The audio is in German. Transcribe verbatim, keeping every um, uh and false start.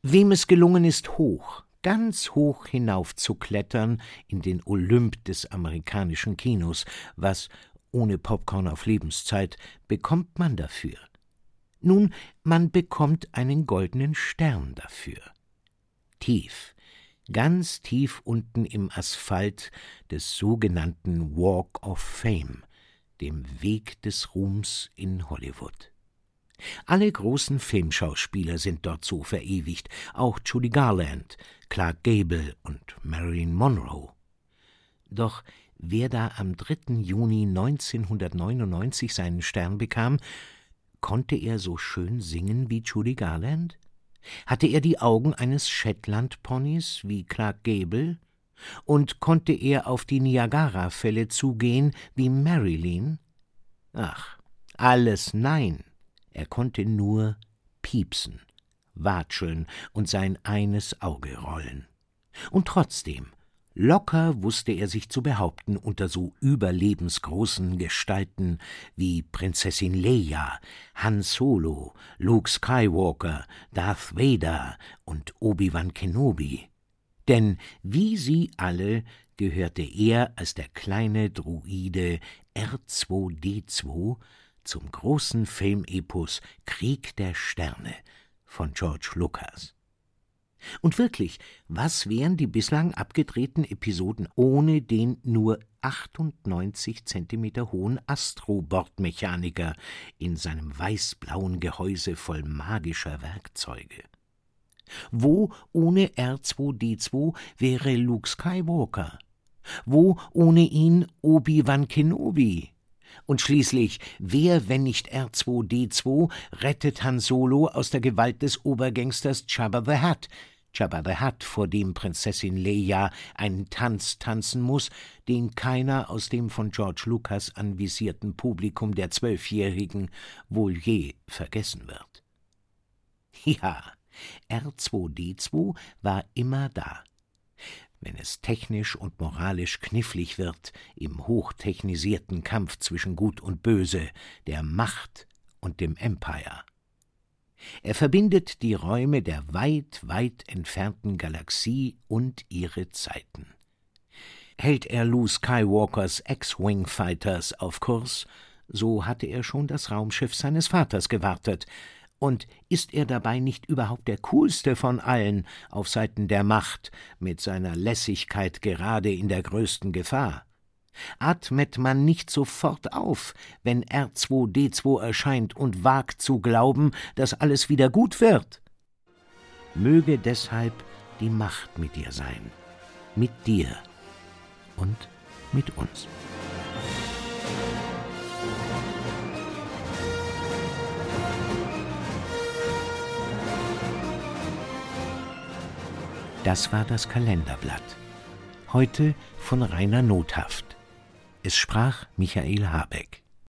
Wem es gelungen ist, hoch, ganz hoch hinaufzuklettern in den Olymp des amerikanischen Kinos, was, ohne Popcorn auf Lebenszeit, bekommt man dafür? Nun, man bekommt einen goldenen Stern dafür. Tief, ganz tief unten im Asphalt des sogenannten Walk of Fame, dem Weg des Ruhms in Hollywood. Alle großen Filmschauspieler sind dort so verewigt, auch Judy Garland, Clark Gable und Marilyn Monroe. Doch wer da am dritten Juni neunzehnhundertneunundneunzig seinen Stern bekam, konnte er so schön singen wie Judy Garland? Hatte er die Augen eines Shetland-Ponys wie Clark Gable? Und konnte er auf die Niagara-Fälle zugehen wie Marilyn? Ach, alles nein. Er konnte nur piepsen, watscheln und sein eines Auge rollen. Und trotzdem, locker wusste er sich zu behaupten unter so überlebensgroßen Gestalten wie Prinzessin Leia, Han Solo, Luke Skywalker, Darth Vader und Obi-Wan Kenobi. Denn wie sie alle gehörte er als der kleine Druide R zwei D zwei zum großen Filmepos Krieg der Sterne von George Lucas. Und wirklich, was wären die bislang abgedrehten Episoden ohne den nur achtundneunzig Zentimeter hohen Astro-Bordmechaniker in seinem weiß-blauen Gehäuse voll magischer Werkzeuge? Wo ohne R zwei D zwei wäre Luke Skywalker? Wo ohne ihn Obi-Wan Kenobi? Und schließlich, wer, wenn nicht R zwei D zwei, rettet Han Solo aus der Gewalt des Obergangsters Jabba the Hutt? Jabba the Hutt, vor dem Prinzessin Leia einen Tanz tanzen muss, den keiner aus dem von George Lucas anvisierten Publikum der Zwölfjährigen wohl je vergessen wird. Ja, R zwei D zwei war immer da. Wenn es technisch und moralisch knifflig wird im hochtechnisierten Kampf zwischen Gut und Böse, der Macht und dem Empire. Er verbindet die Räume der weit, weit entfernten Galaxie und ihre Zeiten. Hält er Luke Skywalkers X-Wing Fighters auf Kurs, so hatte er schon das Raumschiff seines Vaters gewartet. Und ist er dabei nicht überhaupt der coolste von allen auf Seiten der Macht, mit seiner Lässigkeit gerade in der größten Gefahr? Atmet man nicht sofort auf, wenn R zwei D zwei erscheint und wagt zu glauben, dass alles wieder gut wird? Möge deshalb die Macht mit dir sein, mit dir und mit uns. Das war das Kalenderblatt. Heute von Rainer Nothaft. Es sprach Michael Habeck.